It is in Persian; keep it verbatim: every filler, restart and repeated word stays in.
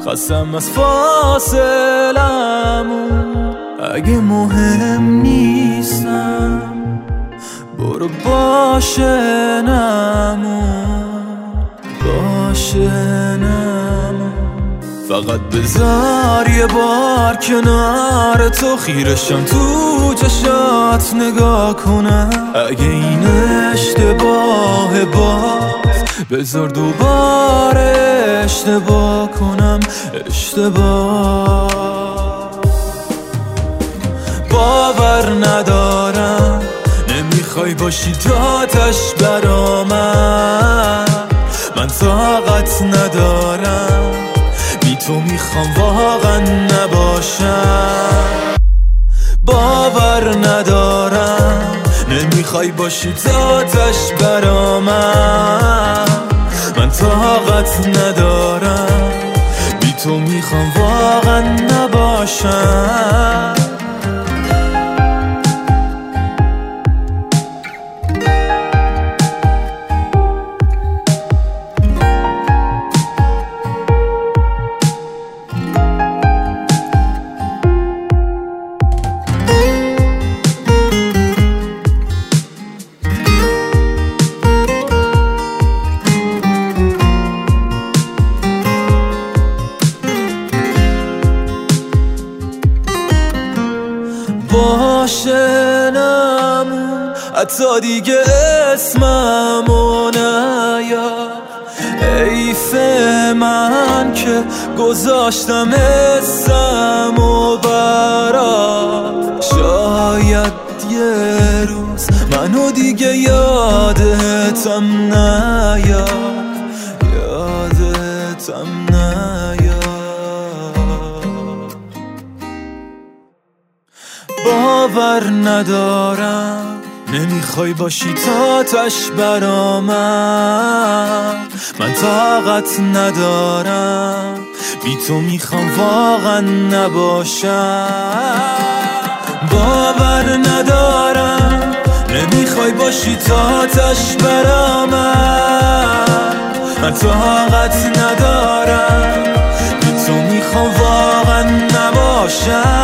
خستم از فاصلمون. اگه مهم نیستم برو باشه نمون، باشه نمون. فقط بذار یه بار کنار تو خیرشم تو چشات نگاه کنم. اگه این اشتباه باز بذار دوباره اشتباه کنم، اشتباه. باور ندارم نمیخوای باشی تاتش برا من. من طاقت ندارم بی تو میخوام واقعا نباشم. باور ندارم نمیخوای باشی تاتش برا من. من طاقت ندارم بی تو میخوام واقعا نباشم. باشه نمون، حتی دیگه اسممو نیار. حیف من که گذاشتم اسمو برات. شاید یه روز منو دیگه یادتم نیاد، یادتم نیاد. باور ندارم نمیخوای باشی تاتش برا من. من طاقت ندارم بی تو میخوام واقعا نباشم. باور ندارم نمیخوای باشی تاتش برا من. من طاقت ندارم بی تو میخوام واقعا نباشم.